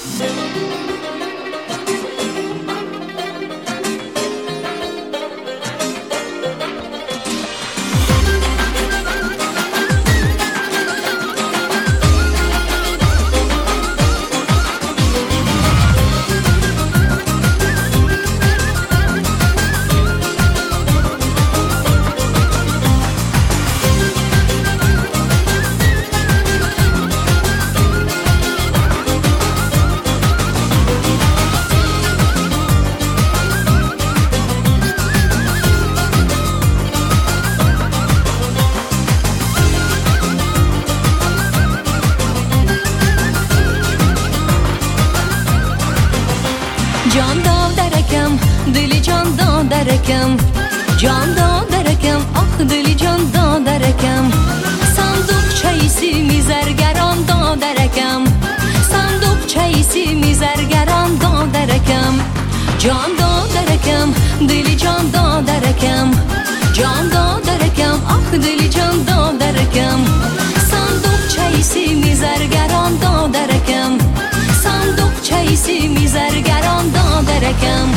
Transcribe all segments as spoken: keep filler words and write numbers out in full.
جان دادرکم دلی جان دادرکم جان دادرکم آخ دلی جان دادرکم صندوق چایسی میزرگران دادرکم صندوق چایسی میزرگران دادرکم جان دادرکم دلی جان دادرکم جان دادرکم آخ دلی جان دادرکم صندوق چایسی میزرگران دادرکم صندوق چایسی میزرگران دادرکم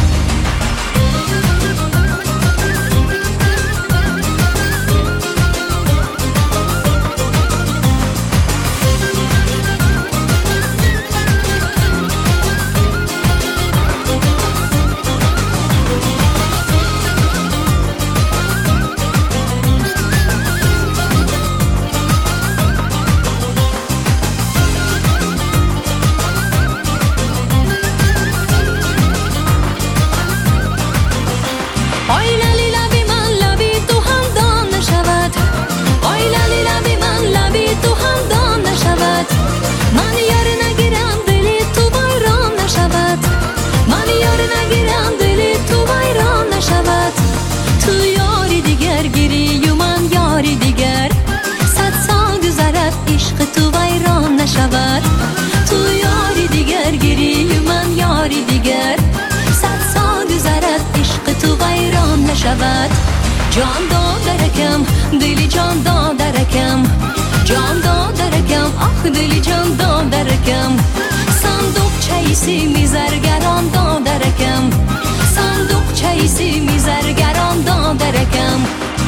جان دادرکم دلی جان دادرکم جان دادرکم آخ دلی جان دادرکم صندوق چایسی میزرگران دادرکم صندوق چایسی میزرگران دادرکم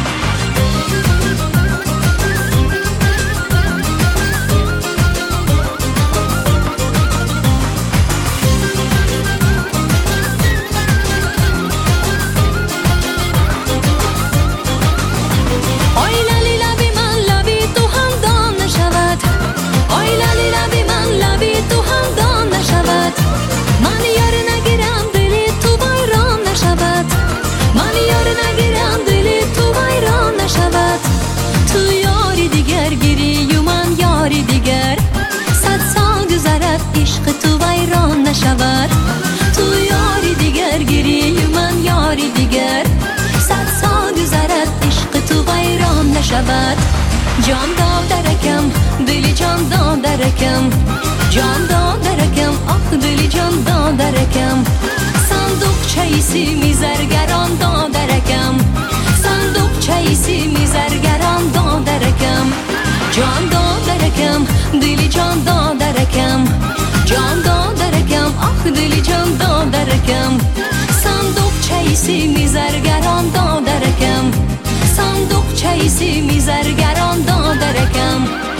نشود تو یاری دیگر گیری من یاری دیگر صد سال گذرد عشق تو ویران نشود جان دادرکم دلی جان دادرکم جان دادرکم آخ دلی جان دادرکم صندوق چایسی میزرگران دادرکم صندوق چایسی میزرگران دادرکم جان دادرکم دلی جان دادرکم جان دادرکم آخ دلی جان دادرکم صندوق چایسی میزرگران دادرکم صندوق چایسی میزرگران دادرکم